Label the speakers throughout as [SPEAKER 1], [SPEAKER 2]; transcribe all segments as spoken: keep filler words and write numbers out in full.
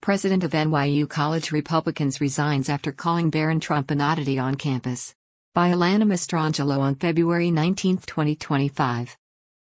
[SPEAKER 1] President of N Y U College Republicans resigns after calling Barron Trump an oddity on campus. By Alana Mastrangelo on February nineteenth, twenty twenty-five.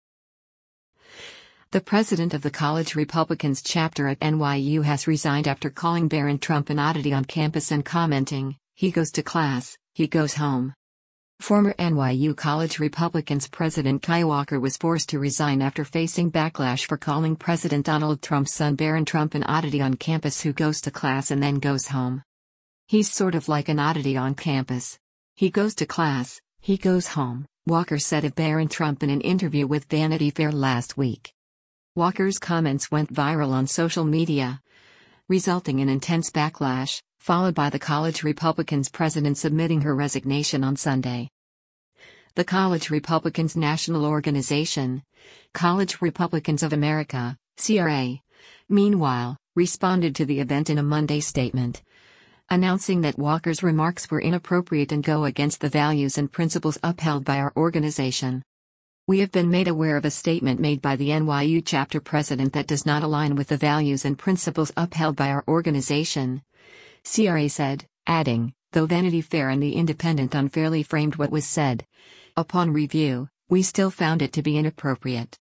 [SPEAKER 1] The president of the College Republicans chapter at N Y U has resigned after calling Barron Trump an oddity on campus and commenting, "He goes to class, he goes home." Former N Y U College Republicans President Kai Walker was forced to resign after facing backlash for calling President Donald Trump's son Barron Trump an oddity on campus who goes to class and then goes home. "He's sort of like an oddity on campus. He goes to class, he goes home," Walker said of Barron Trump in an interview with Vanity Fair last week. Walker's comments went viral on social media, resulting in intense backlash, followed by the College Republicans president submitting her resignation on Sunday. The College Republicans National Organization, College Republicans of America, C R A, meanwhile, responded to the event in a Monday statement, announcing that Walker's remarks were inappropriate and go against the values and principles upheld by our organization. "We have been made aware of a statement made by the N Y U chapter president that does not align with the values and principles upheld by our organization," C R A said, adding, "Though Vanity Fair and The Independent unfairly framed what was said, upon review, we still found it to be inappropriate."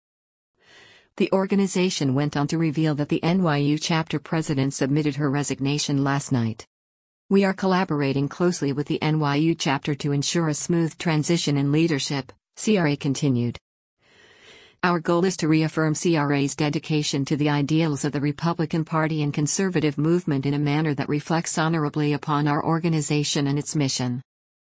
[SPEAKER 1] The organization went on to reveal that the N Y U chapter president submitted her resignation last night. "We are collaborating closely with the N Y U chapter to ensure a smooth transition in leadership," C R A continued. "Our goal is to reaffirm C R A's dedication to the ideals of the Republican Party and conservative movement in a manner that reflects honorably upon our organization and its mission."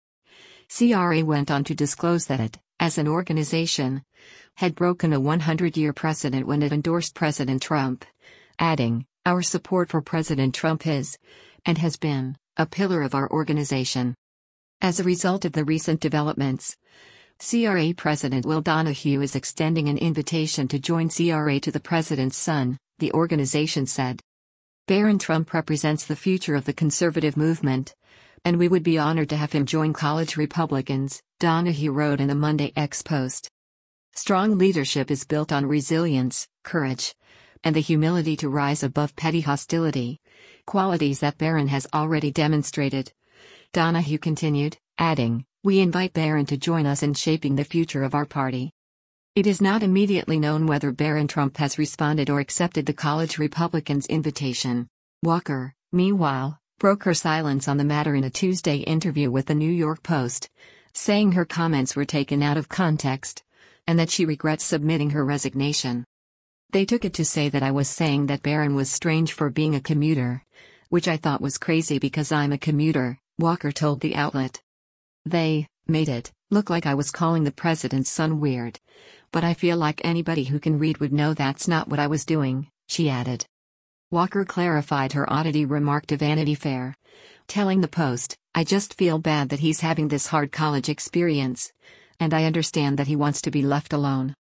[SPEAKER 1] C R A went on to disclose that it, as an organization, had broken a hundred-year precedent when it endorsed President Trump, adding, "Our support for President Trump is, and has been, a pillar of our organization." As a result of the recent developments, C R A President Will Donahue is extending an invitation to join C R A to the president's son, the organization said. "Barron Trump represents the future of the conservative movement, and we would be honored to have him join College Republicans," Donahue wrote in a Monday X post. "Strong leadership is built on resilience, courage, and the humility to rise above petty hostility, qualities that Barron has already demonstrated," Donahue continued, adding, "We invite Barron to join us in shaping the future of our party." It is not immediately known whether Barron Trump has responded or accepted the College Republicans' invitation. Walker, meanwhile, broke her silence on the matter in a Tuesday interview with the New York Post, saying her comments were taken out of context, and that she regrets submitting her resignation. "They took it to say that I was saying that Barron was strange for being a commuter, which I thought was crazy because I'm a commuter," Walker told the outlet. "They made it look like I was calling the president's son weird, but I feel like anybody who can read would know that's not what I was doing," she added. Walker clarified her oddity remark to Vanity Fair, telling the Post, "I just feel bad that he's having this hard college experience, and I understand that he wants to be left alone.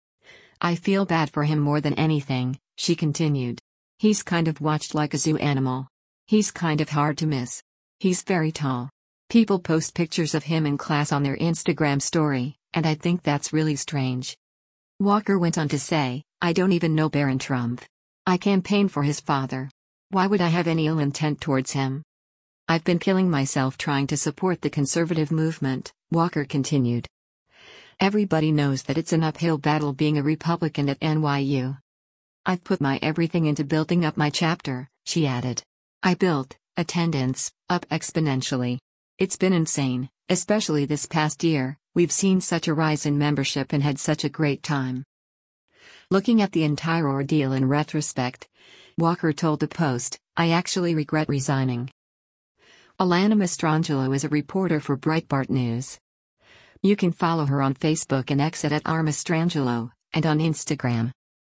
[SPEAKER 1] I feel bad for him more than anything," she continued. "He's kind of watched like a zoo animal. He's kind of hard to miss. He's very tall. People post pictures of him in class on their Instagram story, and I think that's really strange." Walker went on to say, "I don't even know Barron Trump. I campaigned for his father. Why would I have any ill intent towards him? I've been killing myself trying to support the conservative movement," Walker continued. "Everybody knows that it's an uphill battle being a Republican at N Y U. I've put my everything into building up my chapter," she added. "I built attendance up exponentially. It's been insane, especially this past year. We've seen such a rise in membership and had such a great time." Looking at the entire ordeal in retrospect, Walker told the Post, "I actually regret resigning." Alana Mastrangelo is a reporter for Breitbart News. You can follow her on Facebook and X at R Mastrangelo, and on Instagram.